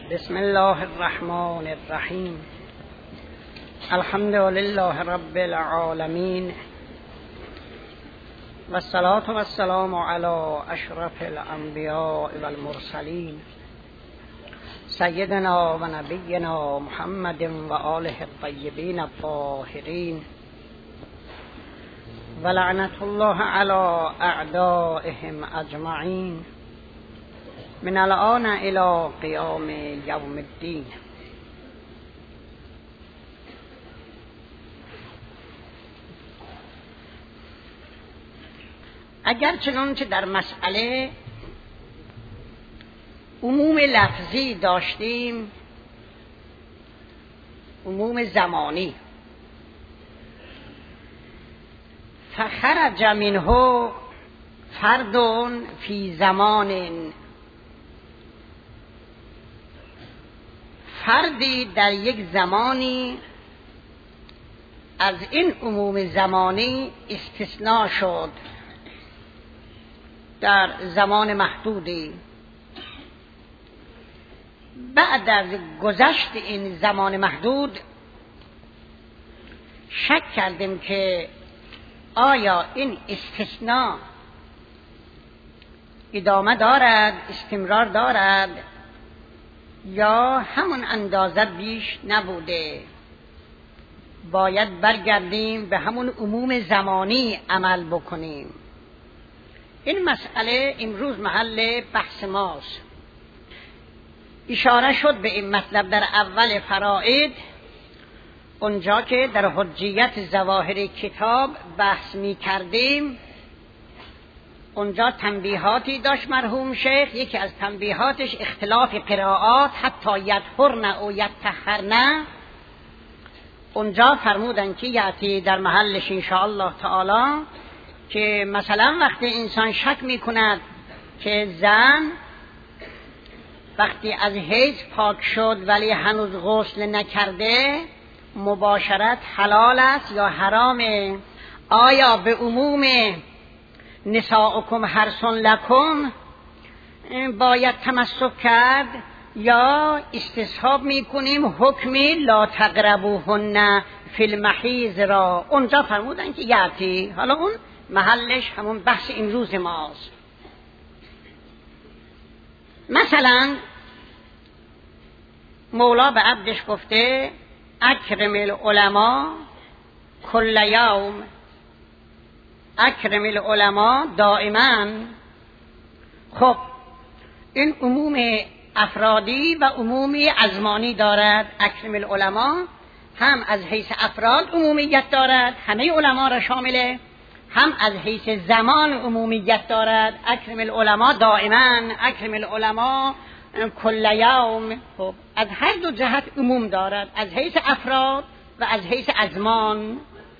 بسم الله الرحمن الرحیم. الحمد لله رب العالمین و الصلاة و السلام علی اشرف الانبیاء و المرسلین سیدنا و نبینا محمد و آله الطیبین الطاهرین و لعنت الله علی اعدائهم اجمعین من الآن الی قیام یوم الدین. اگر چنانچه در مسئله عموم لفظی داشتیم، عموم زمانی، فخرج منه فرد فی زمان، فردی در یک زمانی از این عموم زمانی استثناء شد در زمان محدودی. بعد از گذشت این زمان محدود شک کردیم که آیا این استثناء ادامه دارد، استمرار دارد، یا همون اندازه بیش نبوده. باید برگردیم به همون عموم زمانی عمل بکنیم. این مسئله امروز محل بحث ماست. اشاره شد به این مطلب در اول فرائض، اونجا که در حجیت ظواهر کتاب بحث می کردیم. اونجا تنبیهاتی داشت مرحوم شیخ. یکی از تنبیهاتش اختلاف قرائات، حتی یطهرن او یطهرن. اونجا فرمودن که یعطی در محلش انشاءالله تعالی که مثلا وقتی انسان شک میکند که زن وقتی از حیض پاک شد ولی هنوز غسل نکرده، مباشرت حلال است یا حرامه؟ آیا به عموم نساؤکم حرث لکم باید تمسک کرد یا استصحاب میکنیم حکم لا تقربوهن فی المحیض را؟ اونجا فرمودن که یعطی. حالا اون محلش همون بحث امروز ماست. مثلا مولا به عبدش گفته اکرم العلماء کل یوم، اکرم العلماء دائما. خب این عموم افرادی و عمومی ازمانی دارد. اکرم العلماء هم از حیث افراد عمومیت دارد، همه علما را شامله، هم از حیث زمان عمومیت دارد. اکرم العلماء دائما، اکرم العلماء کل یوم. خب از هر دو جهت عموم دارد، از حیث افراد و از حیث ازمان.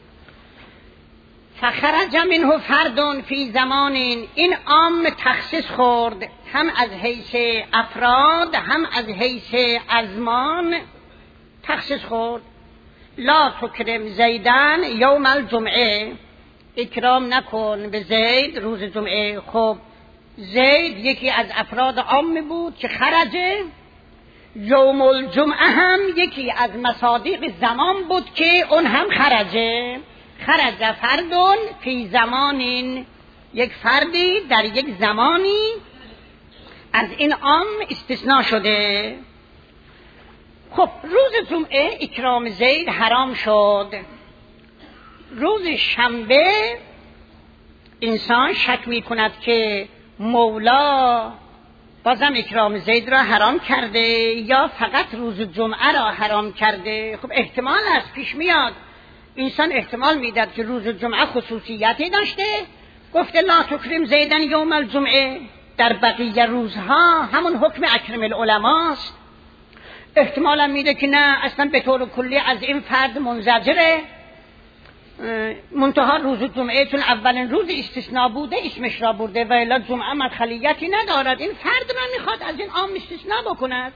فخرج منه فرد فی زمان، این عام تخصیص خورد، هم از حیث افراد هم از حیث ازمان تخصیص خورد. لا تکرم زیدن یوم الجمعه، اکرام نکن به زید روز جمعه. خب زید یکی از افراد عام بود که خرجه. یوم الجمعه هم یکی از مصادیق زمان بود که اون هم خرجه. خرج فردون فی زمانین، یک فردی در یک زمانی از این عام استثناء شده. خب روز جمعه اکرام زید حرام شد. روز شنبه انسان شک می کند که مولا بازم اکرام زید را حرام کرده یا فقط روز جمعه را حرام کرده. خب احتمال است، پیش میاد انسان احتمال میداد که روز جمعه خصوصیتی داشته، گفته لا تکرم زیدن یوم الجمعه، در بقیه روزها همون حکم اکرم العلماء است. احتمالا میده که نه، اصلا به طور کلی از این فرد منزجره، منتها روز جمعه چون اولین روز استثناء بوده اسمش را برده و الا جمعه مدخلیتی ندارد، این فرد را میخواد از این عام استثناء بکند.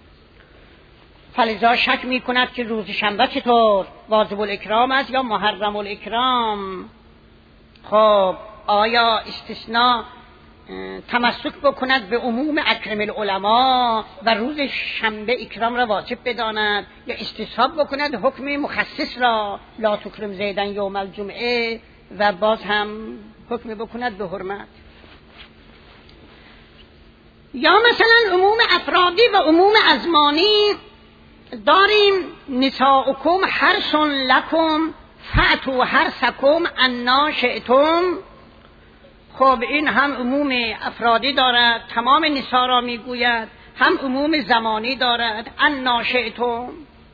فلذا شک می کند که روز شنبه چطور واجب الاکرام است یا محرم الاکرام. خب آیا استثناء تمسک بکند به عموم اکرم العلماء و روز شنبه اکرام را واجب بداند، یا استصحاب بکند حکم مخصص را لا تکرم زیدن یوم الجمعه و باز هم حکم بکند به حرمت. یا مثلا عموم افرادی و عموم ازمانی داریم نساؤکم حرث لکم فأتوا حرثکم انا شئتم. خب این هم عموم افرادی دارد، تمام نساء را میگوید، هم عموم زمانی دارد، انا شئتم.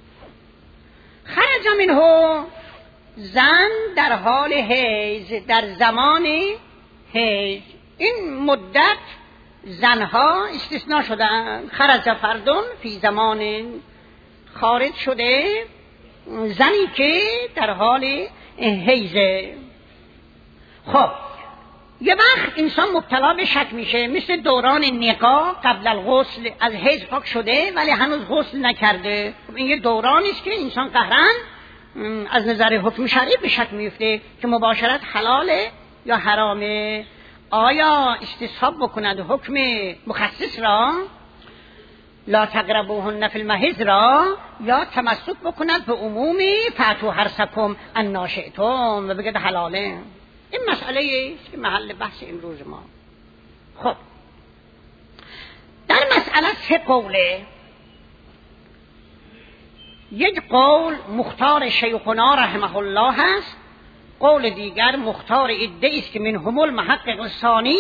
خرج منه زن در حال حیض، در زمان حیض، این مدت زنها استثناء شدن. خرج فردون فی زمان، خارج شده زنی که در حال حیضه. خب یه وقت انسان مبتلا به شک میشه، مثل دوران نقاح قبل الغسل، از حیض پاک شده ولی هنوز غسل نکرده. این یه دورانی است که انسان قهرن از نظر حکم شرعی به شک میفته که مباشرت حلاله یا حرامه. آیا استصحاب بکند حکم مخصص را لا تقربوهن فی المحیض را، یا تمسک بکند به عمومی فأتوا حرثکم انا شئتم و بگه حلاله؟ این مسئله است که محل بحث امروز ما. خب در مسئله 3 قوله. یک قول مختار شیخنا رحمه الله هست، قول دیگر مختار عده است که منهم المحقق الثانی،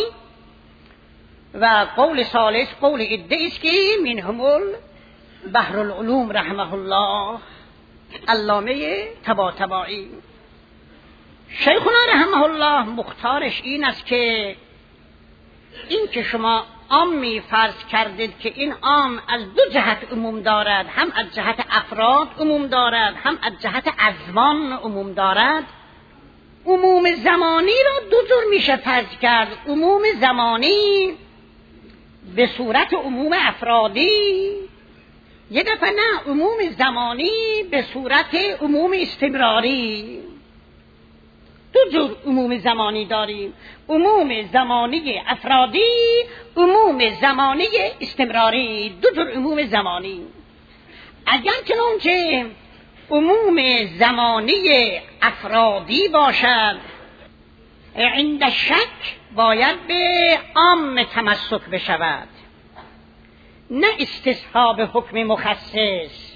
و قول ثالث قول عده است که منهم بحر العلوم رحمه الله علامه طباطبایی. شیخنا رحمه الله مختارش این است که این که شما عامی فرض کردید که این عام از 2 جهت عموم دارد، هم از جهت افراد عموم دارد، هم از جهت ازمان عموم دارد. عموم زمانی را 2 جور میشه فرض کرد. عموم زمانی به صورت عموم افرادی، یه دفعه نه، عموم زمانی به صورت عموم استمراری. 2 جور عموم زمانی داریم، عموم زمانی افرادی، عموم زمانی استمراری. 2 جور عموم زمانی. اگر چنانچه عموم زمانی افرادی باشد، عند شک باید به عام تمسک بشود، نه استصحاب حکم مخصص.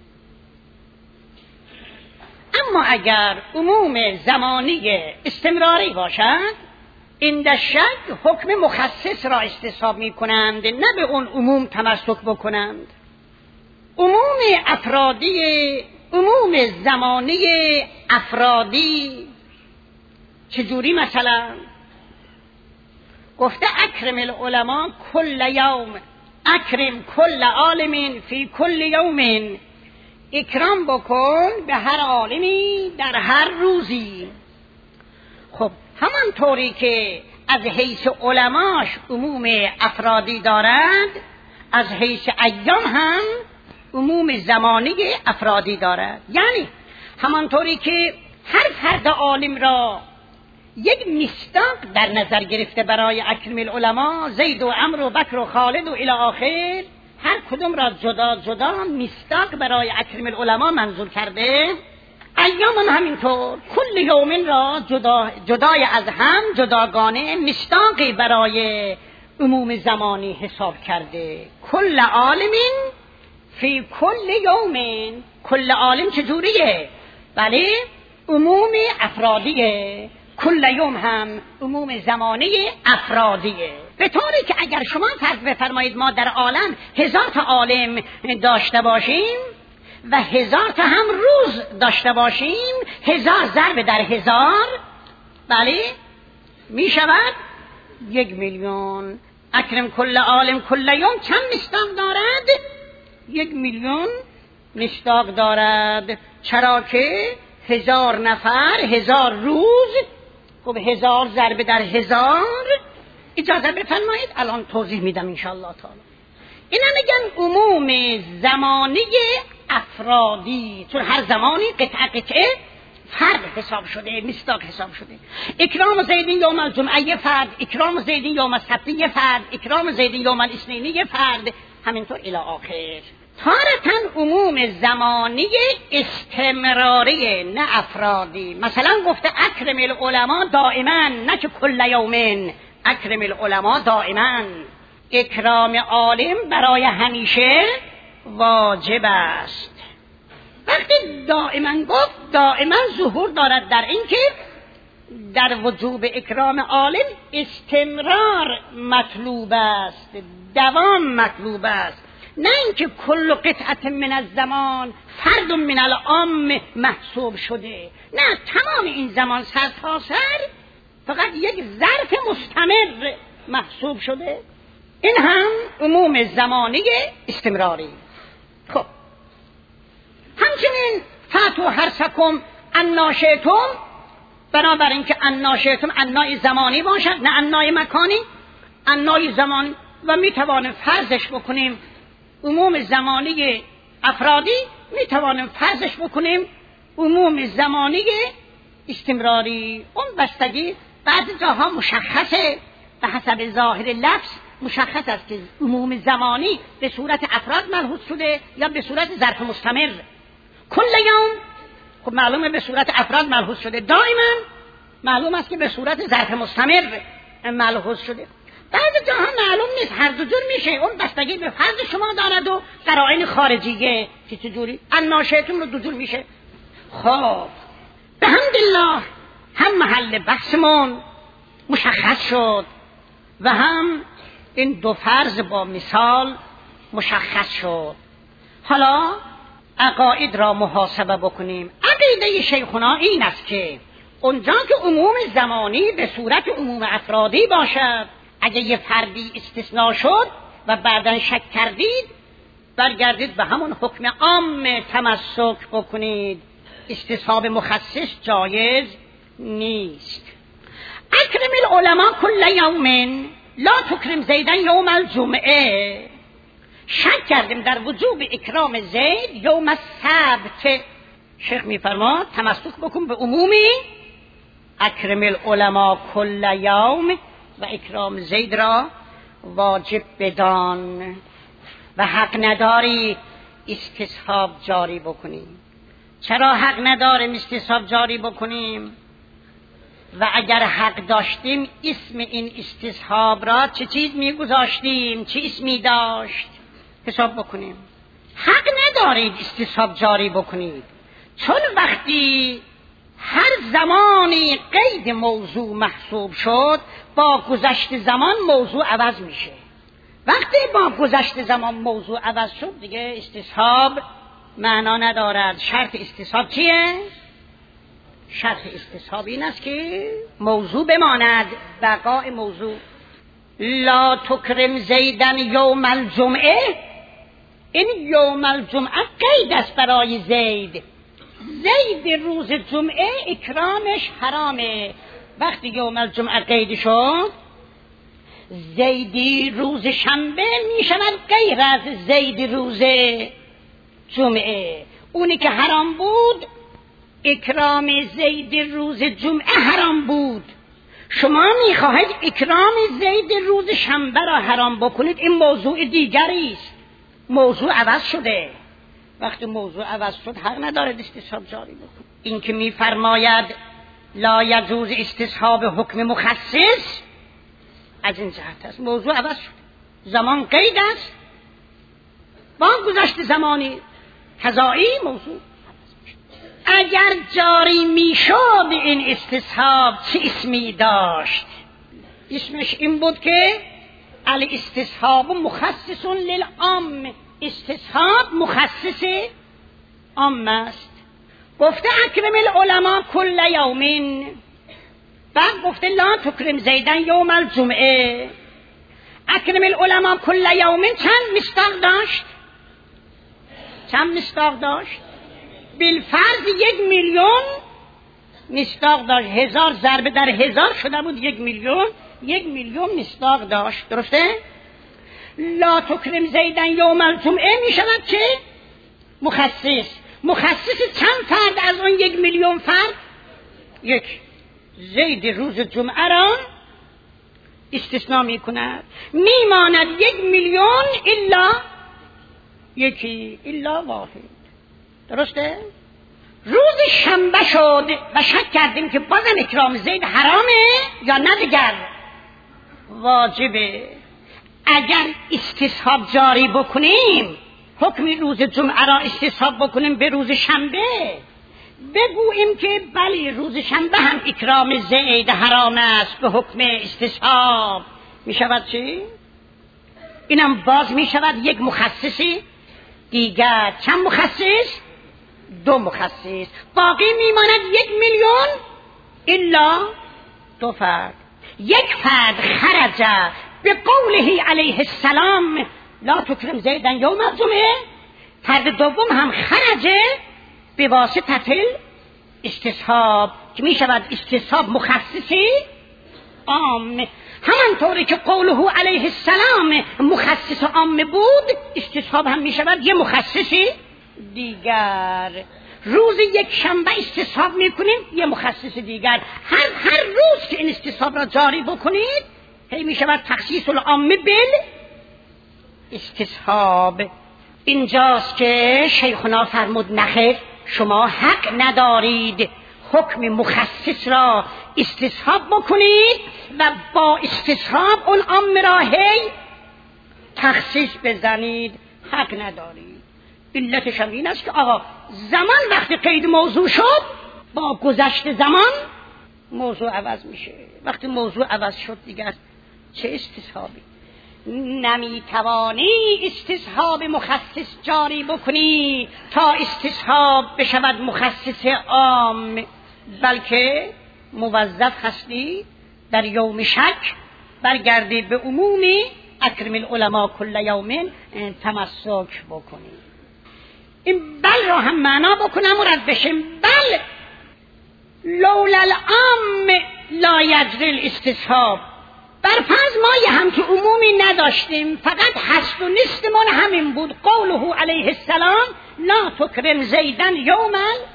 اما اگر عموم زمانی استمراری باشد، عند شک حکم مخصص را استصحاب می کنند، نه به اون عموم تمسک بکنند. عموم افرادی، عموم زمانی افرادی چجوری؟ مثلا گفته اکرم العلماء کل یوم، اکرم کل عالم فی کل یوم، اکرام بکن به هر عالمی در هر روزی. خب همانطوری که از حیث علماش عموم افرادی دارد، از حیث ایام هم عموم زمانی افرادی دارد. یعنی همانطوری که هر فرد عالم را یک مصداق در نظر گرفته برای اکرم العلماء، زید و عمرو و بکر و خالد و الی آخر، هر کدوم را جدا جدا مصداق برای اکرم العلماء منظور کرده، ایام هم همینطور کل یومین را جدای از هم جداگانه مصداقی برای عموم زمانی حساب کرده. کل عالمین فی کل یومین، کل عالم چجوریه؟ بله عموم افرادیه، کل یوم هم عموم زمانی افرادیه. به طوری که اگر شما فرض بفرمایید ما در عالم 1000 تا عالم داشته باشیم و 1000 تا هم روز داشته باشیم، 1000 ضرب در 1000 بله می شود 1,000,000. اکرم کل عالم کل یوم چند مصداق دارد؟ 1,000,000 مصداق دارد. چرا که 1000 نفر 1000 روز. خب 1000 ضرب در 1000، اجازه بفرمایید الان توضیح میدم انشاءالله تعالی. اینا میگن عموم زمانی افرادی، چون هر زمانی قطعه فرد حساب شده، مصداق حساب شده. اکرام زید یوم الجمعه یه فرد، اکرام زید یوم السبت یه فرد، اکرام زید یوم الاثنین یه فرد، همینطور الی آخر. تارتاً عموم زمانی استمراری نه افرادی. مثلا گفته اکرم العلماء دائما، نه که کل یوم. اکرم العلماء دائما، اکرام عالم برای همیشه واجب است. وقتی دائما گفت، دائما ظهور دارد در این که در وجوب اکرام عالم استمرار مطلوب است، دوام مطلوب است، نه اینکه کل قطعه من الزمان فرد من العام محسوب شده. نه، تمام این زمان سر تا سر فقط یک ظرف مستمر محسوب شده. این هم عموم زمانی استمراری. خب همچنین فاتو حرسکم انا شئتم، بنابراین که انا شئتم انای زمانی باشد نه انای مکانی، انای زمان، و میتوانیم فرضش بکنیم عموم زمانی افرادی، میتوانیم فرضش بکنیم عموم زمانی استمراری. اون بستگی بعضی جاها مشخصه، به حسب ظاهر لفظ مشخص است که عموم زمانی به صورت افراد ملحوظ شده یا به صورت ظرف مستمر. کل یوم خب معلومه به صورت افراد ملحوظ شده، دائما معلوم است که به صورت ظرف مستمر ملحوظ شده. بعضی جاها معلوم نیست، هر دو جور میشه. اون بستگی به فرض شما دارد و قرائن خارجیه که چجوری اناشئتون رو دو جور میشه. خب بحمدالله هم محل بحثمون مشخص شد و هم این دو فرض با مثال مشخص شد. حالا عقاید را محاسبه بکنیم. عقیده شیخنا این است که اونجا که عموم زمانی به صورت عموم افرادی باشد، اگه یه فردی استثناء شد و بعداً شک کردید، برگردید به همون حکم عام تمسک بکنید. استصحاب مخصص جایز نیست. اکرم العلماء کل یوم لا تکرم زیدن یوم الجمعه. شک کردیم در وجوب اکرام زید یوم السبت. شیخ میفرماد تمسک بکن به عمومی اکرم العلماء کل یوم و اکرام زید را واجب بدان و حق نداری استصحاب جاری بکنیم. چرا حق نداریم استصحاب جاری بکنیم؟ و اگر حق داشتیم اسم این استصحاب را چه چیز میگذاشتیم؟ چه اسمی داشت؟ حساب بکنیم. حق ندارید استصحاب جاری بکنید، چون وقتی هر زمانی قید موضوع محسوب شد، با گذشت زمان موضوع عوض میشه. وقتی با گذشت زمان موضوع عوض شد دیگه استصحاب معنا ندارد. شرط استصحاب چیه؟ شرط استصحاب این است که موضوع بماند، بقای موضوع. لا تکرم زیدن یوم الجمعه، این یوم الجمعه قید است برای زید. زید روز جمعه اکرامش حرامه. وقتی یوم الجمعه قید شد، زیدی روز شنبه می شود غیر از زید روز جمعه. اونی که حرام بود اکرام زید روز جمعه حرام بود. شما می خواهید اکرام زید روز شنبه را حرام بکنید، این موضوع دیگری است. موضوع عوض شده. وقتی موضوع عوض شد حق ندارد استصحاب جاری بکن. این که می فرماید لا یجوز استصحاب حکم مخصص از این جهت است. موضوع عوض شد، زمان قید است، با گذشت زمانی قضایی موضوع عوض میشد. اگر جاری میشد این استصحاب چه اسمی داشت؟ اسمش این بود که الاستصحاب مخصص للعام. استصحاب مخصص عام است. گفته اکرم العلماء کل یومین، بعد گفته لا تکرم زیدن یوم الجمعه. اکرم العلماء کل یومین چند مصداق داشت؟ چند مصداق داشت؟ بالفرض 1,000,000 مصداق داشت. 1000 ضرب در 1000 شده بود 1,000,000. 1,000,000 مصداق داشت. درسته؟ لا تکرم زیدن یوم الجمعه می شود که مخصص. مخصص چند فرد از اون 1,000,000 فرد؟ یک زید روز جمعه را استثناء می کند، می ماند 1,000,000 الا یکی، الا واحد. درسته؟ روز شنبه شد و شک کردیم که بازم اکرام زید حرامه یا نه دیگر واجبه. اگر استصحاب جاری بکنیم، حکم روز جمعه را استصحاب بکنیم به روز شنبه، بگوییم که بله روز شنبه هم اکرام زید حرام است به حکم استصحاب، می شود چی؟ اینم باز می شود یک مخصصی دیگر. چند مخصص؟ 2 مخصص. باقی می ماند 1,000,000 الا 2 فرد. یک فرد خرج به قوله علیه السلام لا تکرم زیدن یوم الجمعه، فرد دوم هم خرجه به واسطه استصحاب که می شود استصحاب مخصصی عام. همانطوری که قوله علیه السلام مخصص عام بود، استصحاب هم می شود یه مخصصی دیگر. روز یک شنبه استصحاب می کنیم یه مخصص دیگر. هر روز که این استصحاب را جاری بکنید هی می شود تخصیص العام بل استصحاب. اینجاست که شیخنا فرمود نخیر، شما حق ندارید حکم مخصص را استصحاب بکنید و با استصحاب اون عام را هی تخصیص بزنید، حق ندارید. علتش هم این است که آقا زمان وقتی قید موضوع شد، با گذشت زمان موضوع عوض میشه. وقتی موضوع عوض شد دیگر چه استصحابی؟ نمی توانی استصحاب مخصص جاری بکنی تا استصحاب بشود مخصص عام، بلکه موظف هستی در یوم شک برگردی به عمومی اکرم العلماء کل یوم تمسک بکنی. این بل را هم معنا بکنم و رد بشیم. بل لولا العام لا یجری الاستصحاب. برفرض ما یه هم که عمومی نداشتیم، فقط هست و نیستمان همین بود. قوله علیه السلام لا تکرم زیدن یوم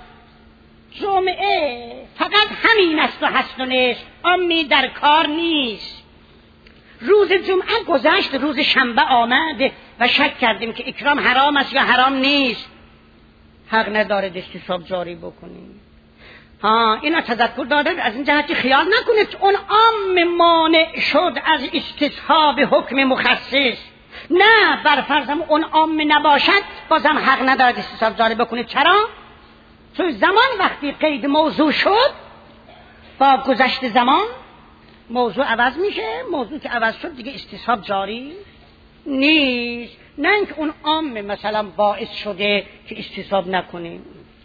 جمعه، فقط همین است و هست و نیست، عامی در کار نیست. روز جمعه گذشت، روز شنبه آمد و شک کردیم که اکرام حرام است یا حرام نیست، حق ندارد استصحاب جاری بکنیم. اینا تذکر داده از این جهتی خیال نکنید اون عام مانع شد از استصحاب حکم مخصص. نه، برفرضم اون عام نباشد بازم حق ندارد استصحاب جاری بکنید. چرا؟ چون زمان وقتی قید موضوع شد، با گذشت زمان موضوع عوض میشه. موضوع که عوض شد دیگه استصحاب جاری نیست. نه اینکه اون عام مثلا باعث شده که استصحاب نکنیم.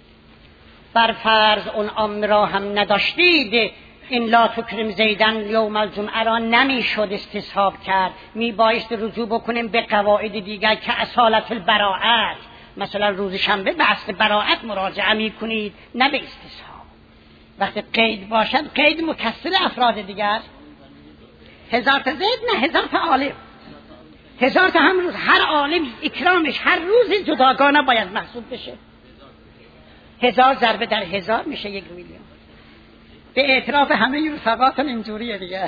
برفرض اون عام را هم نداشتید، این لا تکرم زیدن یوم الجمعه را نمیشد استصحاب کرد، میبایست رجوع بکنیم به قواعد دیگر که اصالت البراءت. مثلا روز شنبه به اصل براءت مراجعه میکنید، نه به استصحاب. وقتی قید باشد، قید مکسر افراد دیگر. 1000 تا زید نه 1000 تا عالم، 1000 تا هم روز. هر عالم اکرامش هر روز جداگانه باید محسوب بشه. 1000 ضربه در 1000 میشه 1,000,000. به اعتراف همه رفقاتون اینجوریه دیگه.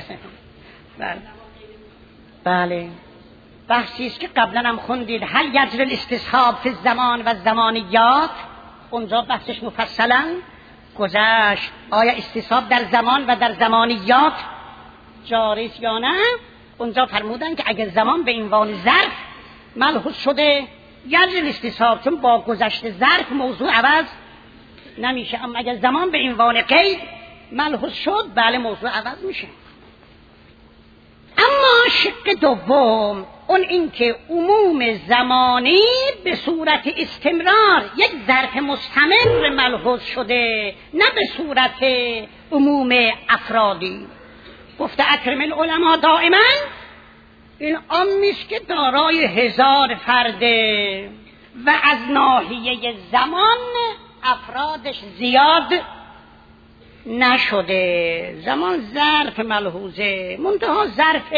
بله. بحثی است که قبلا هم خوندید، هل یجری الاستصحاب فی الزمان و الزمانیات. اونجا بحثش مفصلا گذشت. آیا استصحاب در زمان و در زمانیات جاری است یا نه؟ اونجا فرمودن که اگر زمان به عنوان ظرف ملحوظ شده یجری الاستصحاب، چون با گذشت ظرف موضوع عوض نمیشه. اما اگر زمان به عنوان قید ملحوظ شد، بله موضوع عوض میشه. اما شق دوم، اون این که عموم زمانی به صورت استمرار یک ظرف مستمر ملحوظ شده، نه به صورت عموم افرادی. گفته اکرم العلماء دائما، این عامیست که دارای 1000 فرده و از ناحیه زمان افرادش زیاد نشده. زمان ظرف ملحوظه، منتها ظرف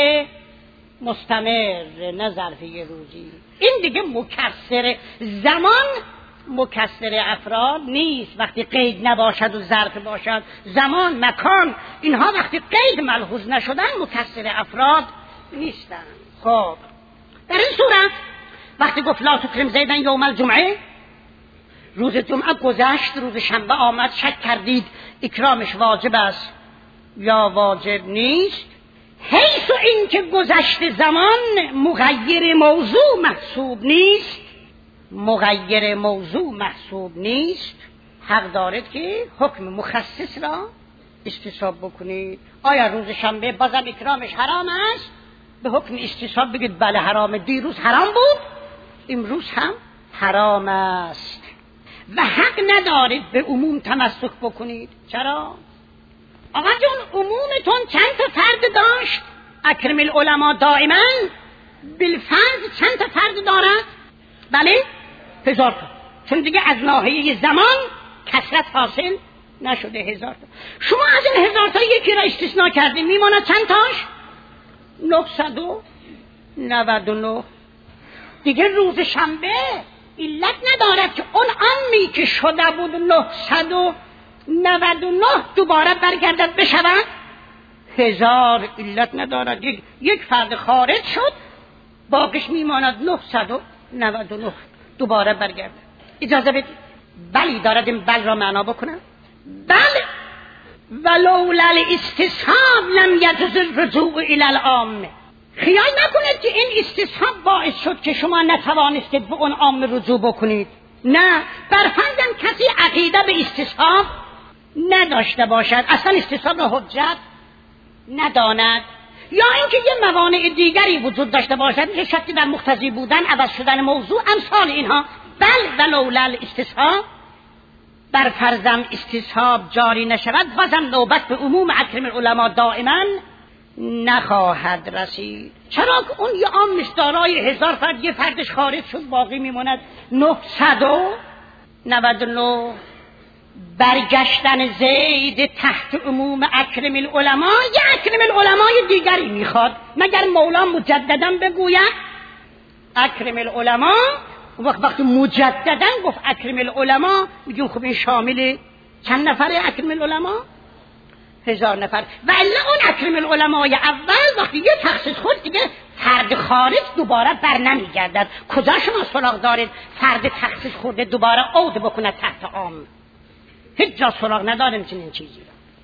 مستمر، نه ظرف یه روزی. این دیگه مکسر زمان مکسر افراد نیست وقتی قید نباشد و ظرف باشد. زمان، مکان، اینها وقتی قید ملحوظ نشدن مکسر افراد نیستن. خب در این صورت وقتی گفت لا تکرم زیدن یوم الجمعه، روز جمعه گذشت، روز شنبه آمد، شک کردید اکرامش واجب است یا واجب نیست، حیث این که گذشت زمان مغیر موضوع محسوب نیست، مغیر موضوع محسوب نیست، حق دارید که حکم مخصص را استصحاب بکنید. آیا روز شنبه بازم اکرامش حرام است؟ به حکم استصحاب بگید بله حرام، دیروز حرام بود امروز هم حرام است و حق ندارید به عموم تمسک بکنید. چرا؟ آقا جون عمومتون چند تا فرد داشت؟ اکرم العلماء دائما بالفرض چند تا فرد دارد؟ بله 1000 تا، چون دیگه از ناحیه زمان کثرت حاصل نشده 1000 تا. شما از این 1000 تا یکی را استثناء کردین، میماند چند تاش؟ 999. دیگه روز شنبه علت ندارد که اون عامی که شده بود 999 دوباره برگردد بشود 1000. علت ندارد، یک فرد خارج شد باقیش میماند 999 دوباره برگردد. اجازه بدید بلی دارد این بل را معنا بکنم. بله ولولا الاستصحاب لم یجوز الرجوع الی العام. خیال نکنید که این استصحاب باعث شد که شما نتوانستید به اون عام رجوع بکنید. نه، برفرضاً کسی عقیده به استصحاب نداشته باشد، اصلا استصحاب را حجت نداند، یا اینکه یه موانع دیگری وجود داشته باشد که شکی در مقتضی بودن، عوض شدن موضوع، امثال اینها، بل ولولا الاستصحاب، برفرضم استصحاب جاری نشود بازم نوبت به عموم اکرم العلماء دائما نخواهد رسید. چرا که اون یه عام دارای 1000 فرد، یه فردش خارج شد باقی میموند 999. برگشتن زید تحت عموم اکرم العلماء یا اکرم العلماء دیگری میخواد، مگر مولا مجددا بگوید اکرم العلماء؟ وقتی مجددا گفت اکرم العلماء میگیم خب این شامل چند نفره اکرم العلماء؟ 1000 نفر. و الا اون اکرم العلماء اول وقتی یه تخصیص خود دیگه فرد خارج دوباره بر نمیگردد. کجا شما سراغ دارید فرد تخصیص خورده دوباره عود بکنه تحت عام؟ هیچ جا سراغ نداریم چنین چیزی را.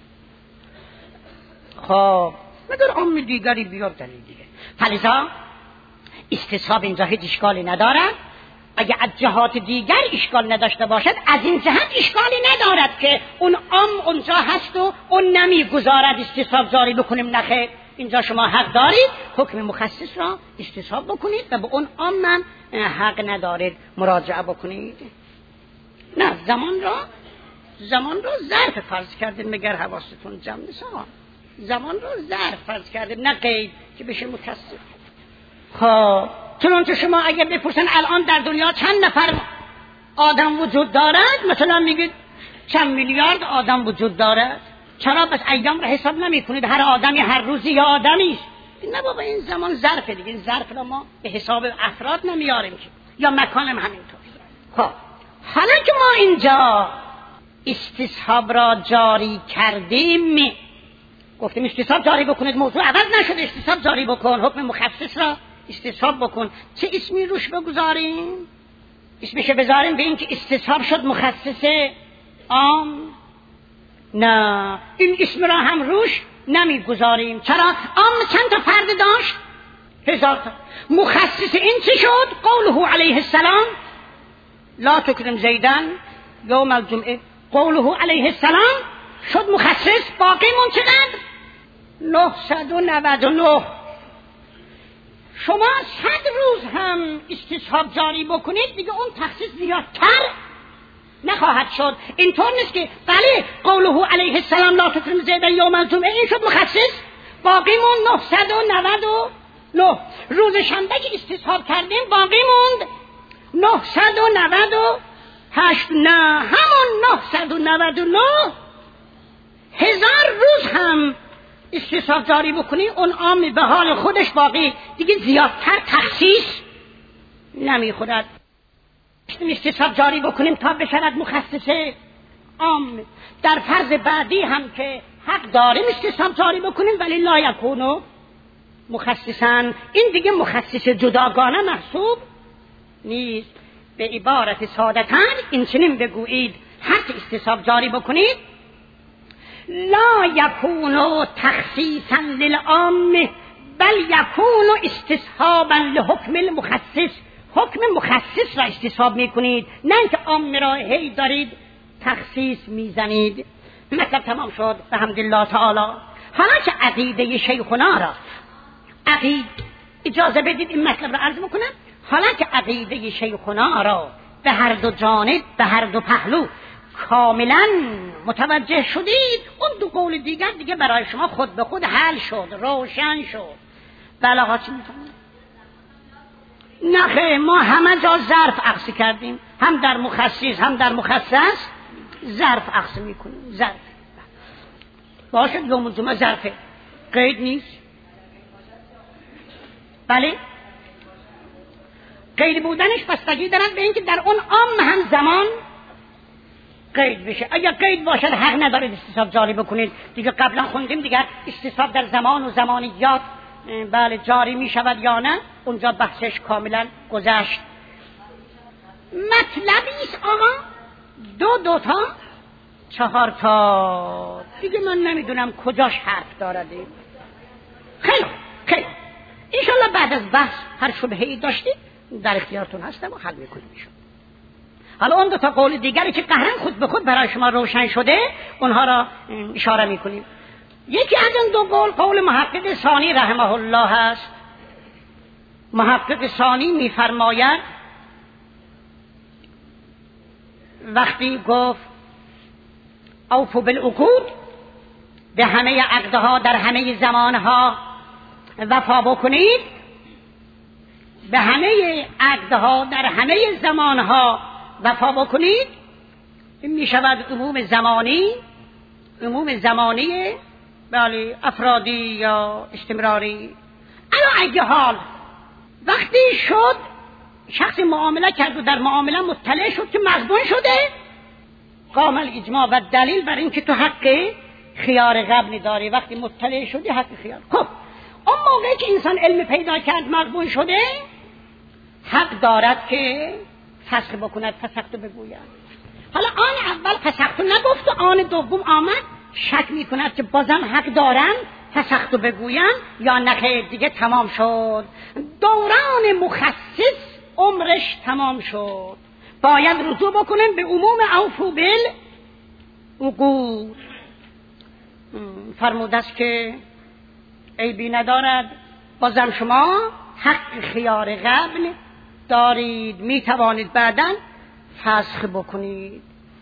خب مگر عام دیگری بیاد دلیل دیگه. فلذا استصحاب اینجا هیچ اشکالی ندارد. اگه از جهات دیگر اشکال نداشته باشد، از این جهت اشکالی ندارد که اون عام اونجا هست و اون نمیگذارد استصحاب جاری بکنیم. نخیر، اینجا شما حق دارید حکم مخصص را استصحاب بکنید و به اون عام من حق ندارید مراجعه بکنید. نه، زمان را ظرف فرض کردیم، مگر حواستون جمع نیست. زمان را ظرف فرض کردیم، نه قید که بشه مکسر. خب چنانچه شما اگر بپرسن الان در دنیا چند نفر آدم وجود دارد، مثلا میگید چند میلیارد آدم وجود دارد، چرا بس ایام را حساب نمی کنید؟ هر آدمی هر روزی یا آدمی است. نه بابا، این زمان ظرف دیگه، این ظرف را ما به حساب افراد نمیاریم که، یا مکان هم همینطور. خب حالا که ما اینجا استصحاب را جاری کردیم، گفتیم استصحاب جاری بکنید، موضوع عوض نشده، استصحاب جاری بکن، حکم مخصص را استصحاب بکن. چه اسمی روش بگذاریم؟ اسمشه بذاریم به این که استصحاب شد مخصص عام؟ نه، این اسم را هم روش نمیگذاریم. چرا؟ عام چند تا فرد داشت؟ 1000 تا. مخصص این چه شد؟ قوله علیه السلام لا تکرم زیدن یوم الجمعه، قوله علیه السلام شد مخصص. باقی من چقدر؟ 999. شما 100 روز هم استصحاب جاری بکنید دیگه اون تخصیص زیادتر نخواهد شد. اینطور نیست که بله قوله علیه السلام لا تکرم زیدن یوم الجمعه این شد مخصص، باقی من 999. روز شنبه که استصحاب کردیم باقی موند 998. نه، همون 999 1000 روز هم استصحاب جاری بکنی اون عام به حال خودش باقی، دیگه زیادتر تخصیص نمیخورد. استصحاب جاری بکنیم تا بشود مخصص عام. در فرض بعدی هم که حق داریم استصحاب جاری بکنیم ولی لا یکونو مخصصن، این دیگه مخصص جداگانه محسوب نیست. به عبارت ساده‌تر این چنین بگویید هر که استصحاب جاری بکنید لا یکونو تخصیصا للعام بل یکونو استصحابا لحکم المخصص، حکم مخصص را استصحاب میکنید، نه اینکه عام را هی دارید تخصیص میزنید. مطلب تمام شد بحمدالله تعالی. حالا که عقیده شیخنا را اجازه بدید این مطلب را عرض بکنم. حالا که عقیده شیخنا را به هر دو جانب، به هر دو پهلو کاملا متوجه شدید، اون دو قول دیگه برای شما خود به خود حل شد، روشن شد. بلاغا چی میفهمید؟ نه ما همه جا ظرف عکس کردیم، هم در مخصص هم در مخصص ظرف عکس میکنیم. ظرف باشه یوم الجمعه ظرفه، قید نیست. بله قید بودنش بستگی دارد به اینکه در اون عام هم زمان قید بشه. اگر قید باشد حق ندارید استصحاب جاری بکنید. دیگه قبلا خوندیم دیگر استصحاب در زمان و زمانیات بله جاری می شود یا نه، اونجا بحثش کاملا گذشت. مطلبی است آقا دو تا 4 تا دیگه من نمیدونم کجاش حرف دارده. خیلی انشالله بعد از بحث هر شبهه‌ای داشتید در اختیارتون هستم و حل میکنیم. حالا اون 2 تا قول دیگری که قهرن خود به خود برای شما روشن شده اونها را اشاره میکنیم. یکی از این 2 قول قول محقق ثانی رحمه الله هست. محقق ثانی میفرماید وقتی گفت اوفوا بالعقود، به همه عقدها در همه زمانها وفا بکنید، به همه عقدها در همه زمانها وفا بکنید. این می شود عموم زمانی بله افرادی یا استمراری. الا اگه حال وقتی شد شخص معامله کرد و در معامله مطلع شد که مغبون شده، قام الاجماع و دلیل بر این که تو حق خیار قبلی داری. وقتی مطلع شدی حق خیار. خب اون موقعی که انسان علم پیدا کرد مغبون شده حق دارد که فسخ بکند، فسخت بگوید. حالا آن اول فسخت نگفت و آن دوم آمد شک میکند که بازم حق دارن فسخت بگوین یا نه. دیگه تمام شد، دوران مخصص عمرش تمام شد، باید رجوع بکنن به عموم اوفوا بالعقود. فرموده است که عیبی ندارد، بازم شما حق خیار قبل دارید، می توانید بعداً فسخ بکنید.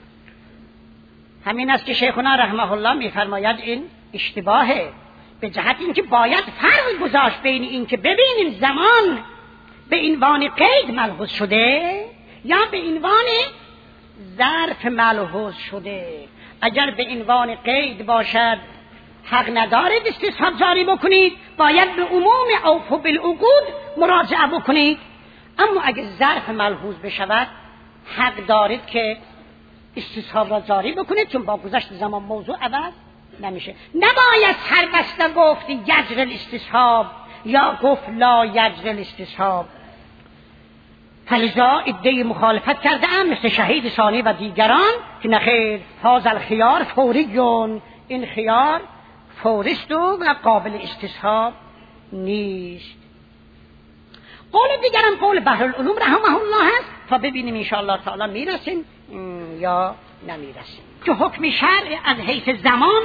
همین است که شیخنا رحمه الله می فرماید این اشتباهه، به جهت اینکه باید فرق گذاشت بین این که ببینیم زمان به عنوان قید ملحوظ شده یا به عنوان ظرف ملحوظ شده. اگر به عنوان قید باشد حق ندارید استصحاب جاری بکنید، باید به عموم اوفوا بالعقود مراجعه بکنید. اما اگر ظرف ملحوظ بشود حق دارید که استصحاب را جاری بکنید، چون با گذشت زمان موضوع عوض نمیشه. نباید سربسته گفت یجر الاستصحاب یا گفت لا یجر الاستصحاب. فلذا عده مخالفت کرده ام مثل شهید ثانی و دیگران که نخیر هذا الخیار فوریون، این خیار فوریست و قابل استصحاب نیست. قول دیگرم قول بحرالعلوم رحمه الله هست تا ببینیم انشاءالله تعالی میرسیم یا نمیرسیم که حکم شرع از حیث زمان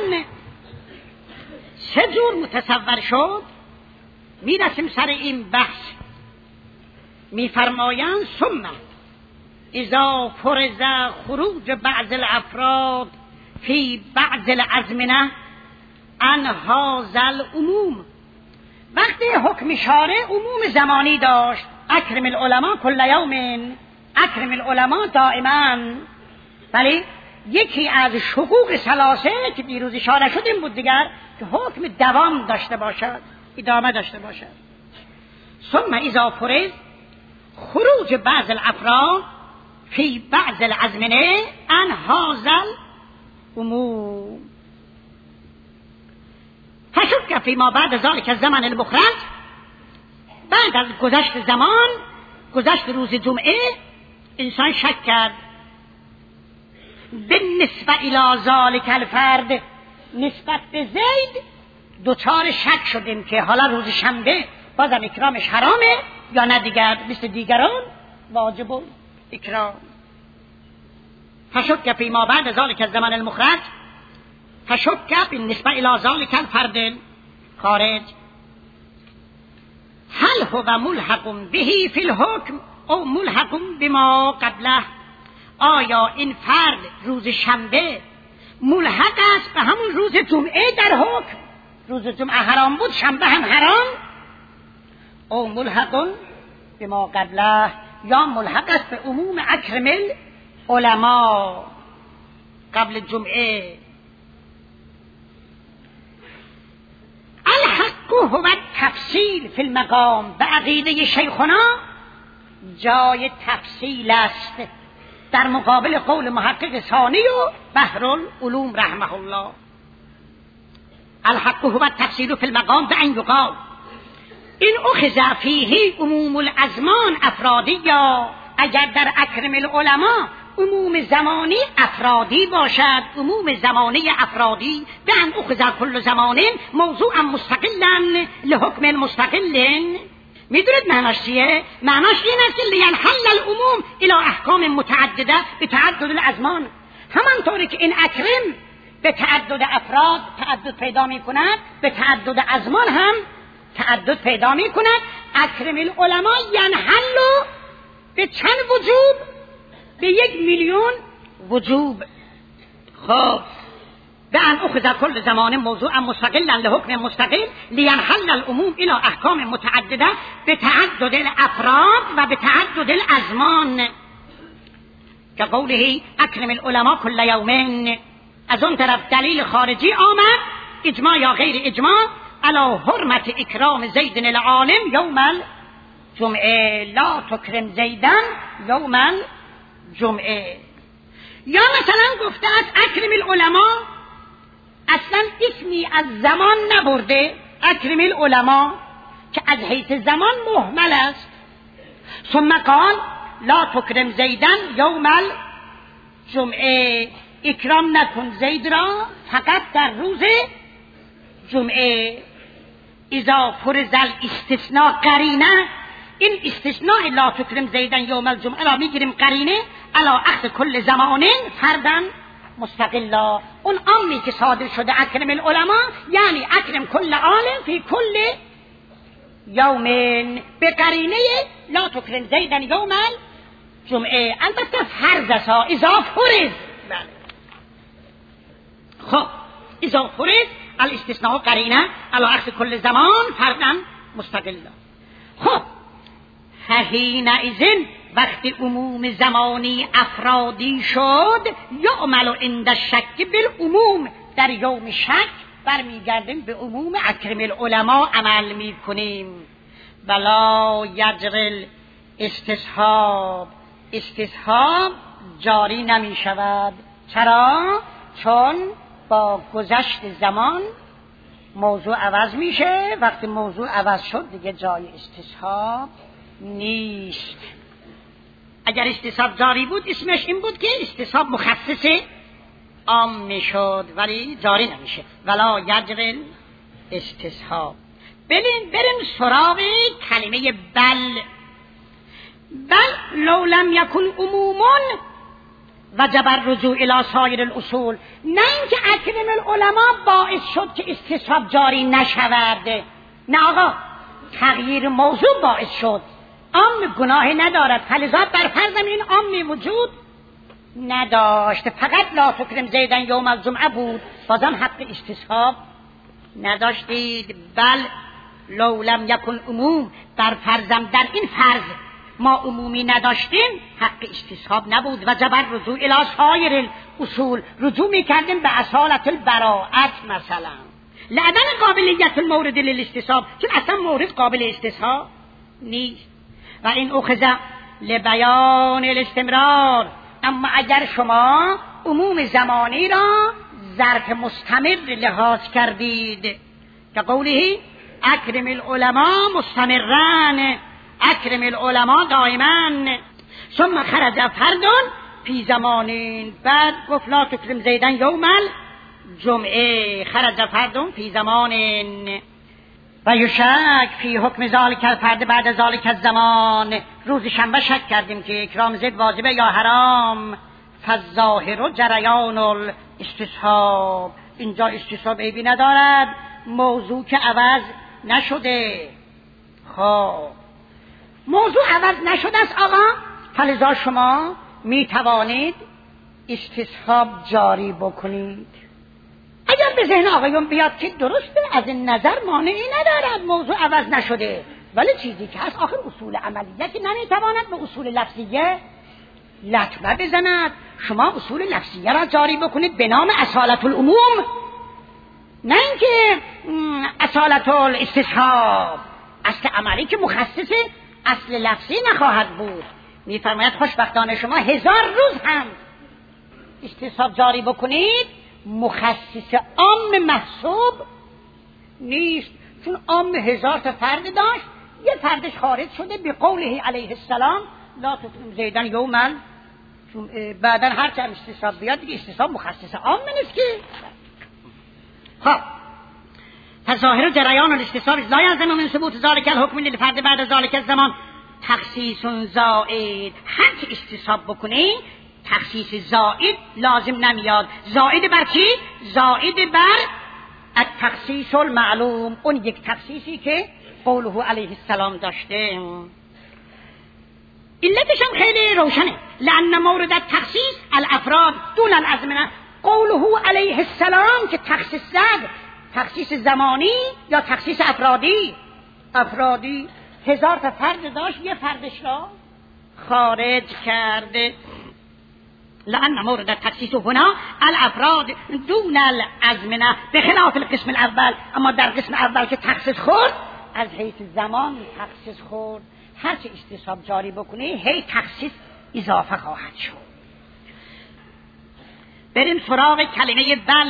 چه جور متصور شد. میرسیم سر این بحث. میفرمایند ثم اذا فرض خروج بعض الافراد فی بعض الازمنه عن هذا العموم، وقتی حکم شارع عموم زمانی داشت، اکرم العلماء کل یوم، اکرم العلماء دائما، ولی یکی از حقوق ثلاثه که دیروز اشاره شد این بود دیگر که حکم دوام داشته باشد، ادامه داشته باشد. ثم اذا فرض خروج بعض الافراد فی بعض الازمنه ان هازل عموم فشک فیما بعد ذلك الزمن المخرج. بعد از گذشت زمان، گذشت روز جمعه، انسان شک کرد بالنسبه الی ذلک الفرد، نسبت به زید دوچار شک شدیم که حالا روز شنبه بازم اکرامش حرامه یا نه دیگر مثل دیگران واجب اکرام. فشک فیما بعد ذلك الزمن المخرج فشک بالنسبه الی ذلک الفرد خارج هل هو ملحق به فی الحکم او ملحق بما قبله. آیا این فرد روز شنبه ملحق است به همون روز جمعه در حکم؟ روز جمعه حرام بود، شنبه هم حرام. او ملحق بما قبله، یا ملحق است به عموم اکرم العلماء قبل جمعه. الحق هو تفصیل فی المقام. به عقیده شیخنا جای تفصیل است در مقابل قول محقق ثانی و بحرالعلوم رحمه الله. الحق هو التفصیل فی المقام به ان یقال این اخذ فیه عموم الازمان افرادی، یا اگر در اکرم العلماء عموم زمانی افرادی باشد، عموم زمانی افرادی به ان اخذ کل زمان موضوعا مستقلا لحکم المستقل. میدونید معناش چیه؟ معناش این است که لینحل العموم الی احکام متعدده به تعدد الازمان. همانطوری که این اکرم به تعدد افراد تعدد پیدا می کند، به تعدد ازمان هم تعدد پیدا می کند. اکرم العلماء ینحل به چند وجوب؟ به 1,000,000 وجوب. خب به ان اخذ کل زمان موضوعا مستقلا لحکم مستقل لینحل العموم الى احکام متعدده به تعدد الافراد و به تعدد الازمان، که قوله اکرم العلماء کل یوم. از اون طرف دلیل خارجی آمد، اجماع یا غیر اجماع، علی حرمت اکرام زید العالم یوم الجمعه، لا تکرم زیدن یوم الجمعه. یا مثلا گفته است اکرم العلماء اصلا اسمی از زمان نبرده، اکرم العلماء که از حیث زمان محمل است. ثم قال لا تکرم زیدن یوم الجمعه، اکرام نکن زید را فقط در روز جمعه. اذا فرض الاستثناء قرینه، این استثناء لا تکرم زیدن یوم الجمعه را میگیریم قرینه علی اخذ کل زمان فردن مستقلا. اون عامی که صادر شده اکرم العلماء یعنی اکرم کل عالم فی کل یوم، به قرینه لا تکرم زیدن یوم الجمعه. البته فرض است اذا فرض. بله خب اذا فرض الاستثناء قرینه علی اخذ کل زمان فردن مستقلا. خب فحینئذ وقتی عموم زمانی افرادی شد یعمل عند الشک بالعموم، در یوم شک برمیگردیم به عموم اکرم العلماء عمل میکنیم. ولا یجری الاستصحاب، استصحاب جاری نمیشود. چرا؟ چون با گذشت زمان موضوع عوض میشه، وقتی موضوع عوض شد دیگه جای استصحاب نیست. اگر استصحاب جاری بود اسمش این بود که استصحاب مخصص عام میشد، ولی جاری نمیشه. ولا یجری استصحاب. بریم سراغ کلمه بل. بل لو لم یکن عمومون وجب الرجوع الی سایر الاصول. نه اینکه اکرم العلماء باعث شد که استصحاب جاری نشود، نه آقا، تغییر موضوع باعث شد. عام گناه ندارد، فلذا بر فرض این عامی وجود نداشت، فقط لا تکرم زیدن یوم الجمعه بود، بازم حق استصحاب نداشتید. بل لو لم یکن عموم، بر فرضم در این فرض ما عمومی نداشتیم حق استصحاب نبود. و جبر رجوع الی سایر الاصول، رجوع میکردیم به اصالت البراءت مثلا، لعدم قابلیت المورد للاستصحاب، چون اصلا مورد قابل استصحاب نیست. و این اخذ لبیان الاستمرار. اما اگر شما عموم زمانی را ظرف مستمر لحاظ کردید که قوله اکرم العلماء مستمرن، اکرم العلماء دائما، ثم خرج فرد فی زمانین، بعد گفت لا تکرم زیدن یوم الجمعه، خرج فرد فی زمانین و یشک فی حکم ذالک الفرد بعد ذالک الزمان. روز شنبه شک کردیم که اکرام زید واجبه یا حرام، فالظاهر جریان الاستصحاب. اینجا استصحاب عیبی ندارد، موضوع که عوض نشده. خب موضوع عوض نشده است آقا، فلذا شما می توانید استصحاب جاری بکنید. اگر به ذهن آقایون بیاد که درسته، از این نظر مانعی ندارد، موضوع عوض نشده، ولی چیزی که هست آخر اصول عملیه که نمیتواند به اصول لفظیه لطمه بزند. شما اصول لفظیه را جاری بکنید به نام اصالت العموم، نه اینکه اصالت الاستصحاب. اصل عملی که مخصص اصل لفظی نخواهد بود. میفرماید خوشبختانه شما 1000 روز هم استصحاب جاری بکنید، مخصص عام محسوب نیست، چون عام 1000 تا فرد داشت، یه فردش خارج شده به قوله علیه السلام لا تکرم زیدن یوم الجمعه. بعدن هر چه استصحاب بیاد دیگه استصحاب مخصص عام نیست که. خب فظاهر جریان الاستصحاب لا یلزم من ثبوت ذلک الحکم للفرد بعد ذلک الزمان تخصیص زائد. هر چه استصحاب بکنی تخصیص زائد لازم نمیاد. زائد بر چی؟ زائد بر التخصیص المعلوم، اون یک تخصیصی که قوله علیه السلام داشته. علتش هم خیلی روشنه، لأن مورد التخصیص الافراد دون الازمنه. قوله علیه السلام که تخصیص زد، تخصیص زمانی یا تخصیص افرادی؟ افرادی 1000 تا فرد داشت، یه فردش را خارج کرده. لأن مورد التخصیص هنا الافراد دون الازمنه بخلاف القسم الاول. اما در قسم اول که تخصیص خورد از حیث زمان تخصیص خورد، هرچه استصحاب جاری بکنه هی تخصیص اضافه خواهد شد. بریم سراغ کلمه بل.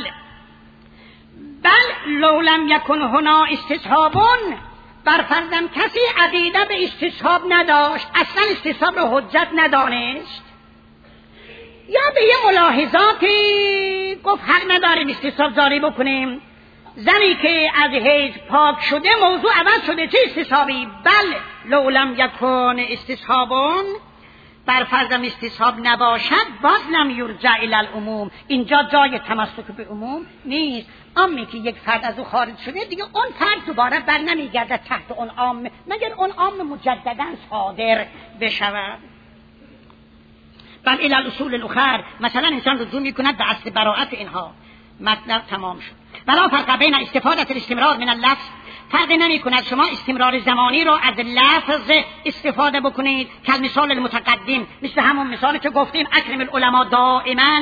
بل لو لم یکن هنا استصحابون، بر فرضم کسی عقیده به استصحاب نداشت، اصلا استصحاب رو حجت ندانست، یا به یه ملاحظاتی گفت حق نداریم استصحاب جاری بکنیم، زنی که از حیض پاک شده موضوع عوض شده، چه استصحابی؟ بل لو لم یکن استصحابون، بر فرضم استصحاب نباشد باز لم یرجع الی العموم، اینجا جای تمسک به عموم نیست. عامی که یک فرد از او خارج شده دیگه اون فرد دوباره بر نمیگردد تحت اون عام، مگر اون عام مجددا صادر بشود. بل الی الاصول الاخر، مثلا انسان رجوع میکند به اصل براءت اینها. مطلب تمام شد. ولا فرق بین استفاده الاستمرار من اللفظ، فرق نمی کند شما استمرار زمانی رو از لفظ استفاده بکنید، که مثال المتقدم، مثل همون مثالی که گفتیم اکرم العلماء دائما،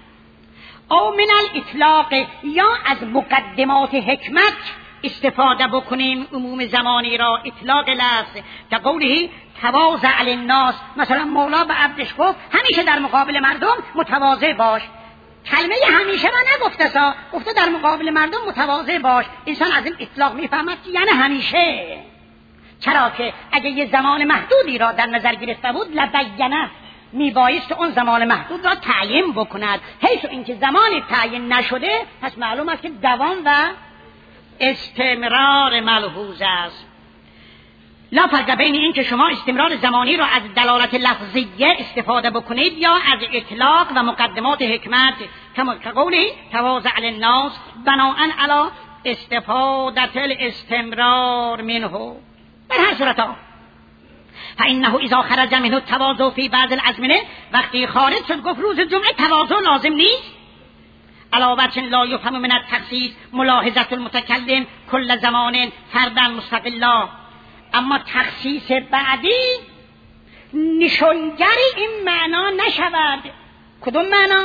او من الاطلاق، یا از مقدمات حکمت استفاده بکنیم عموم زمانی را، اطلاق لفظ، که قوله تواضع للناس، مثلا مولا به عبدش گفت همیشه در مقابل مردم متواضع باش. کلمه همیشه را نگفته، گفته در مقابل مردم متواضع باش. انسان از این اطلاق میفهمد که یعنی همیشه، چرا که اگه یه زمان محدودی را در نظر گرفته بود لبینه، میبایست اون زمان محدود را تعیین بکند. حیث اینکه زمانی تعیین نشده پس معلوم است که دوام و استمرار ملحوظ است. لا فرق بین این که شما استمرار زمانی را از دلالت لفظیه استفاده بکنید یا از اطلاق و مقدمات حکمت، که قولی تواضع للناس بناء علی استفادت الاستمرار منه. در هر صورت فإنه اذا خرج منه التواضع في بعض الازمنه، وقتی خارج شد گفت روز جمعه تواضع لازم نیست، علاوه لا یفهم من التخصیص ملاحظه المتکلم کل زمان فردا مستقلا. اما تخصیص بعدی نشانگری این معنا نشود. کدوم معنا؟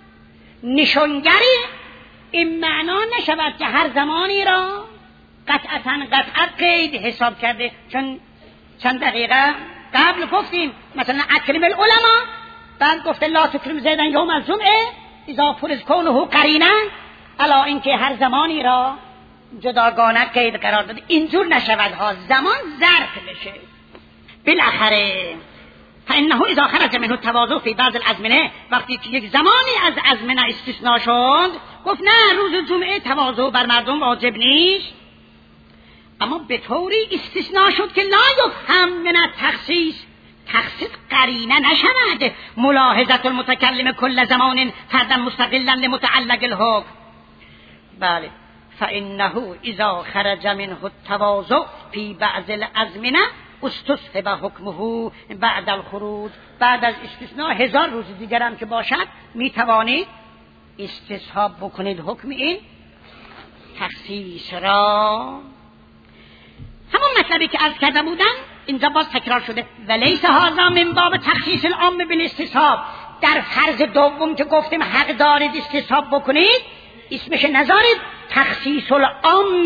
نشانگری این معنا نشود که هر زمانی را قطعا قید حساب کرده. چون چند دقیقه قبل گفتیم مثلا اکرم العلماء، بعد گفته لا تکرم زیدن یوم الجمعه اذا فرض کونه قرینا، الا اینکه هر زمانی را جداگانه قید قرار داده، اینجور نشود ها، زمان ظرف بشه. بالاخره فانه اذا خرج منه التواضع فی بعض الازمنه، وقتی که یک زمانی از ازمنه استثناء شد، گفت نه روز جمعه تواضع بر مردم واجب نیست، اما به طوری استثناء شد که لا یفهم من التخصیص، تخصیص قرینه نشود. ملاحظه المتکلم کل زمان فردا مستقلا لمتعلق الحکم. بله، فانه اذا خرج منه التواضع فی بعض الازمنه استصحب حکمه بعد الخروج. بعد از استثناء 1000 روز دیگر هم که باشد میتوانید استصحاب بکنید حکم این تخصیص را. همون مطلبی که عرض کرده بودن اینجا باز تکرار شده. ولیس هذا من باب تخصیص العام بالاستصحاب. در فرض دوم که گفتیم حق دارید استصحاب بکنید، اسمش نذارید تخصیص العام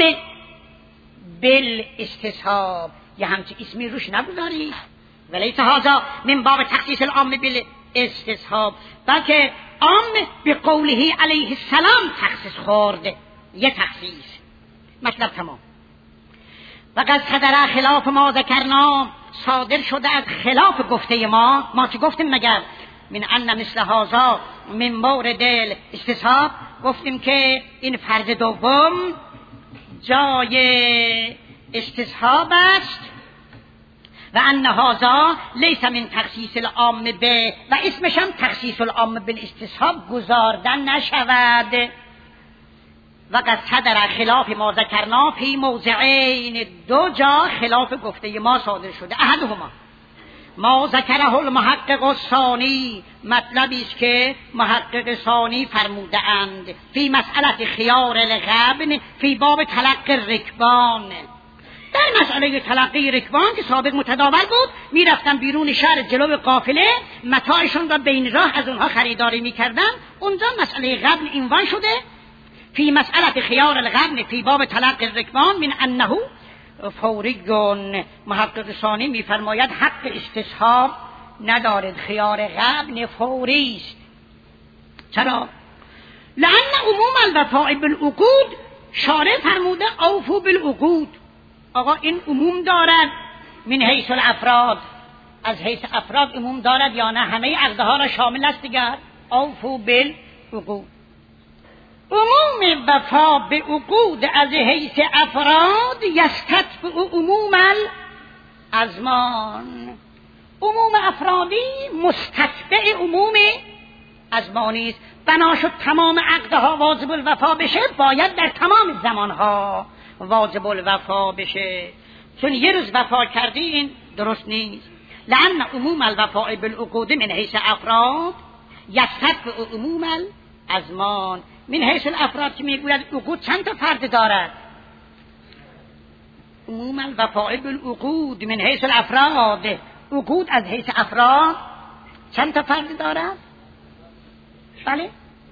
بالاستصحاب، یه همچه اسمی روش نگذارید. ولیس هذا من باب تخصیص العام بالاستصحاب، بلکه عام به قوله علیه السلام تخصیص خورده، یه تخصیص. مطلب تمام. وقد صدر خلاف ما ذکرنا، صادر شده از خلاف گفته ما چه گفتیم مگر؟ من ان مثل هذا من مورد الاستصحاب، گفتیم که این فرض دوم جای استصحاب است، و ان هذا لیس من تخصیص العام به، و اسمش هم تخصیص العام بالاستصحاب گذاردن نشود. وقد صدر خلاف ما ذکرنا فی موضعین، دو جا خلاف گفته ما صادر شده. احدهما ما ذکره المحقق الثانی، مطلبی است که محقق ثانی فرموده اند فی مسئله خیار الغبن فی باب تلقی الرکبان. در مسئله تلقی رکبان که سابق متداول بود، میرفتن بیرون شهر جلو قافله، متاعشون را بین راه از اونها خریداری میکردن. اونجا مسئله غبن عنوان شده فی مسئله خیار الغبن فی باب تلقی الرکبان من انه فوریون. محقق ثانی میفرماید حق استصحاب ندارد، خیار غبن فوری است. چرا؟ لان عموم الوفاء بالعقود، شارع فرموده اوفو بالعقود. آقا این عموم دارد من حیث الافراد، از حیث افراد عموم دارد یا نه؟ همه عقدها را شامل است دیگر. اوفو بالعقود، عموم وفا به عقود از حیث افراد یستتبع عموم الازمان. عموم افرادی مستتبع عموم ازمانی است. بنا شد تمام عقدها واجب الوفا بشه، باید در تمام زمانها واجب الوفا بشه. چون یه روز وفا کردین درست نیست. لأن عموم الوفاء بالعقود من حیث افراد یستتبع عموم الازمان. من حیث الافراد که میگوید عقود چند تا فرد دارد؟ عموم الوفاء بالعقود من حیث الافراد، عقود از حیث افراد چند تا فرد دارد؟ بله،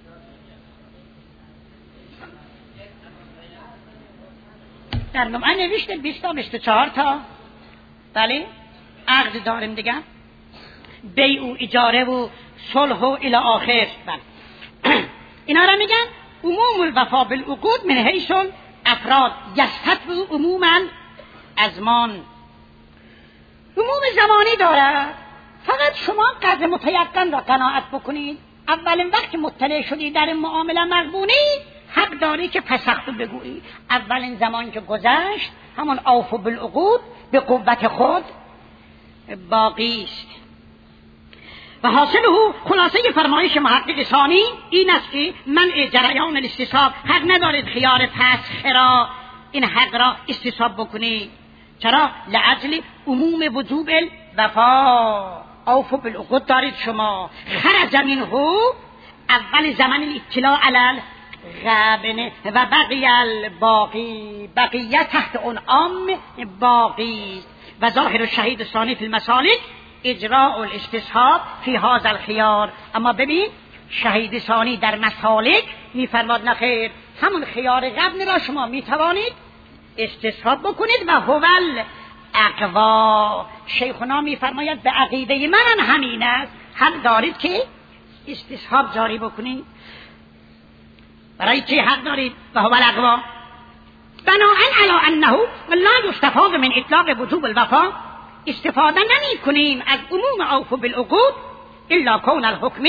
در نمعه نوشته 20 تا 24 تا. بله، عقد داریم دیگه، بیع و اجاره و صلح و الی آخر. بله، اینا را میگن عموم الوفا بالعقود من حیث الافراد یستتبع عموم الازمان. عموم زمانی دارد، فقط شما قدر متیقن را قناعت بکنید. اولین وقت مطلع شدی در این معامله مغبونی، حق داری که فسخت بگویی. اولین زمان که گذشت همون اوفو بالعقود به قوت خود باقی است. و حاصله خلاصه فرمایش محقق ثانی این است که منع جریان الاستصحاب، حق ندارید خیار فسخ را، این حق را استصحاب بکنید. چرا؟ لعجل عموم وجوب الوفا. اوفو بالعقود دارید شما. خرج منه اول زمان الاطلاع علی الغبن و بقی الباقی، بقیه تحت اون عام باقی. و ظاهر الشهید الثانی فی المسالک اجراء الاستصحاب فی هذا الخیار. اما ببین شهید ثانی در مسالک میفرماد نخیر، همون خیار غبن را شما میتوانید استصحاب بکنید و هو الاقوا. شیخنا میفرماید به عقیده من همین است، حق دارید که استصحاب جاری بکنید. برای چی حق دارید؟ و هو الاقوا بناءً علی انه لا یستفاد من اطلاق وجوب الوفا، استفاده نمی کنیم از عموم اوفوا بالعقود الا کون الحکم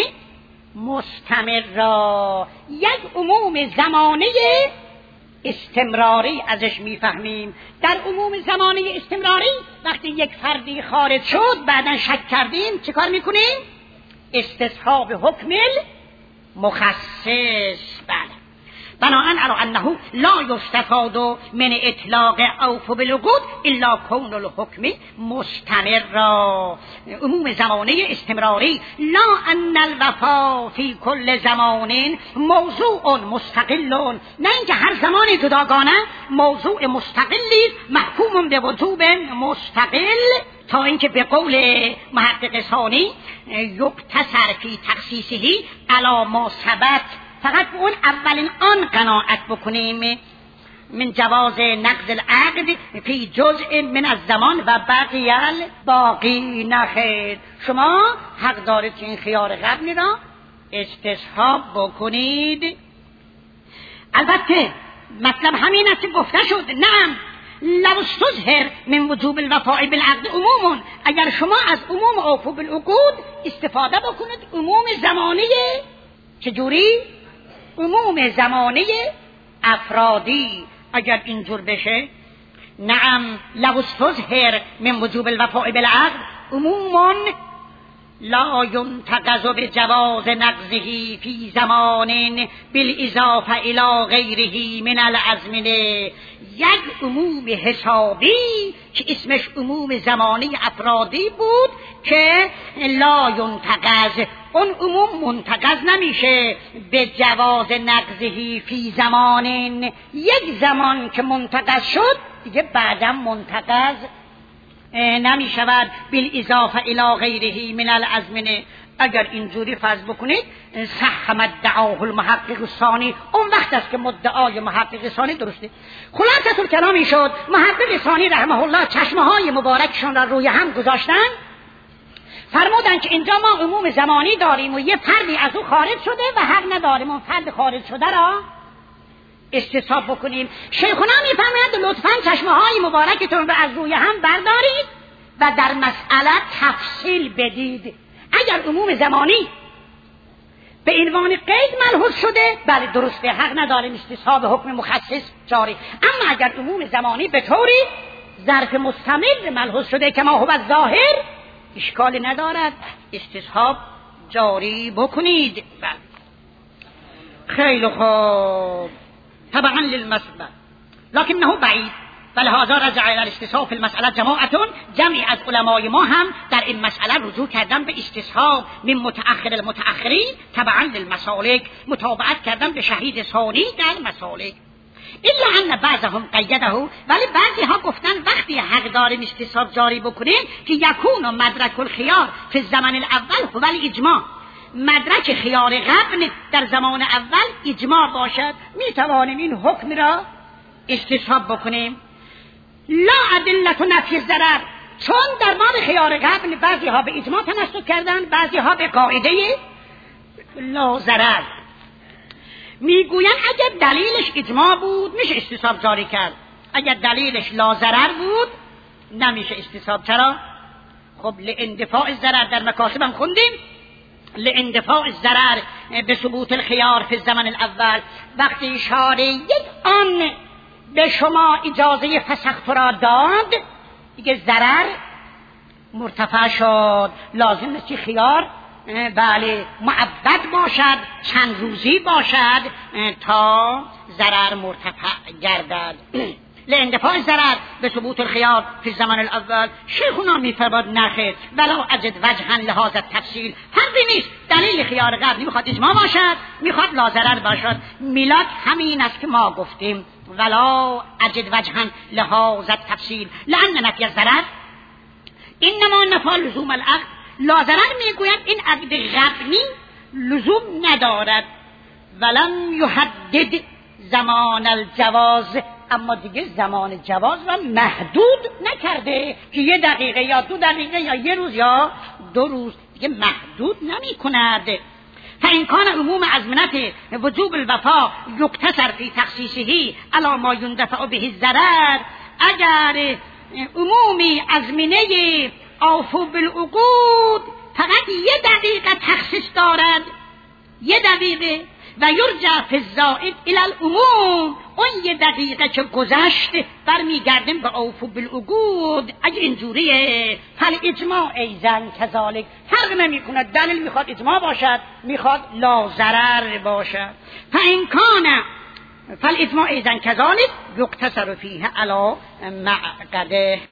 مستمر. یک عموم زمانه استمراری ازش میفهمیم. در عموم زمانه استمراری وقتی یک فردی خارج شد بعداً شک کردیم چه کار میکنیم؟ استصحاب حکم مخصص. بله، بناءً علی انه لا یستفاد من اطلاق اوفوا بالعقود الا کون الحکم مستمر. عموم زمانه استمراری، لا ان الوفا فی کل زمان موضوع مستقل، نه اینکه هر زمان جداگانه موضوع مستقلی محکوم به وجوب مستقل، تا اینکه به قول محقق ثانی یقتصر فی تخصیصه علی ما ثبت، فقط به اون اولین آن قناعت بکنیم من جواز نقض العقد فی جزء من الزمان و بقی الباقی. نخیر، شما حق دارید که این خیار قبلی را استصحاب بکنید. البته مطلب همین است که گفته شد نعم لو استظهر من وجوب الوفاء بالعقد عموم، اگر شما از عموم اوفوا بالعقود استفاده بکنید عموم زمانه، چجوری؟ عموم زمانه افرادی. اگر اینجور بشه نعم لو استظهر من وجوب الوفاء بالعقد عموم لا ينتقض بجواز نقضه في زمان بالاضافه الى غیره من الازمنه. یک عموم حسابی که اسمش عموم زمانی افرادی بود که لا ينتقض، اون عموم منتقض نمیشه به جواز نقضه فی زمان، یک زمان که منتقض شد دیگه بعدم منتقض نمی شود بالاضافه الی غیره من الازمنه. اگر اینجوری فرض بکنید صح مدعاه المحقق الثانی، اون وقت است که مدعای محقق ثانی درسته. خلاصه الکلام شد محقق ثانی رحمه الله چشمه های مبارکشون را روی هم گذاشتن، فرمودن که اینجا ما عموم زمانی داریم و یه فردی از او خارج شده و حق نداریم اون فرد خارج شده را استصحاب بکنیم. شیخنا میفرمایند لطفاً چشمه های مبارکتون رو از روی هم بردارید و در مسئله تفصیل بدید. اگر عموم زمانی به عنوان قید ملحوظ شده بله درسته، حق نداریم استصحاب حکم مخصص جاری، اما اگر عموم زمانی به طوری ظرف مستمر ملحوظ شده که ما هو الظاهر اشکال ندارد، استصحاب جاری بکنید. خیلی خوب، طبعا للمسألة لكنه بعید فلهذا رجع الى الاستصحاب في المسألة جماعتون، جمعی از علمای ما هم در این مسئله رجوع کردن به استصحاب من متأخر المتأخرین طبعا للمسالک، متابعت کردن به شهید ثانی در مسالک. الا ان بعضهم قیده، ولی بعضی ها گفتن وقتی حق داریم استصحاب جاری بکنیم که یکون مدرک الخیار فی الزمن الاول هو الاجماع، مدرک خیار قبل در زمان اول اجماع باشد، می توانیم این حکم را استصحاب بکنیم. لا ادله نفی ضرر، چون در باب خیار قبل بعضی ها به اجماع تمسک کردن، بعضی ها به قاعده لا ضرر. میگوین اگر دلیلش اجماع بود میشه استصحاب جاری کرد، اگر دلیلش لا ضرر بود نمیشه استصحاب. چرا؟ خب لاندفاع الضرر، در مکاسب هم خوندیم لاندفاع الضرر به ثبوت الخيار فی الزمن الاول، وقتی اشاره یک آن به شما اجازه فسخ را داد دیگه ضرر مرتفع شد، لازم است خیار بله معبد باشد، چند روزی باشد تا ضرر مرتفع گردد. لاندفاع الضرر به ثبوت الخيار فی الزمن الاول. شیخونا میفرماد نخیر ولا اجد وجها لهذا التفصیل، فرقی نیست دلیل خیار قبلی میخواد اجماع باشد میخواد لا ضرر باشد، میلاد همین است که ما گفتیم ولا اجد وجها لهذا التفصیل لان نفی الضرر انما نفی لزوم العقد. لا ضرر میگوید این عقد قبلی لزوم ندارد، ولم یحدد زمان الجواز اما دیگه زمان جواز را محدود نکرده که 1 دقیقه یا 2 دقیقه یا 1 روز یا 2 روز، دیگه محدود نمی کند. فإن كان عموم أزمنة وجوب الوفاء يقتصر في تخصيصه على ما يندفع به الضرر، اگر عمومی ازمنه اوفو بالعقود فقط 1 دقیقه تخصیص دارد، 1 دقیقه، و یرجع فی الزائد الی العموم، اون 1 دقیقه که گذشت برمیگردیم به اوفو بالعقود. اگه اینجوریه فالاجماع ایضا کذالک، فرق نمیکنه دلیل میخواد اجماع باشد میخواد لا ضرر باشد. فإن کان فالاجماع ایضا کذالک یقتصر فیه علی معقده.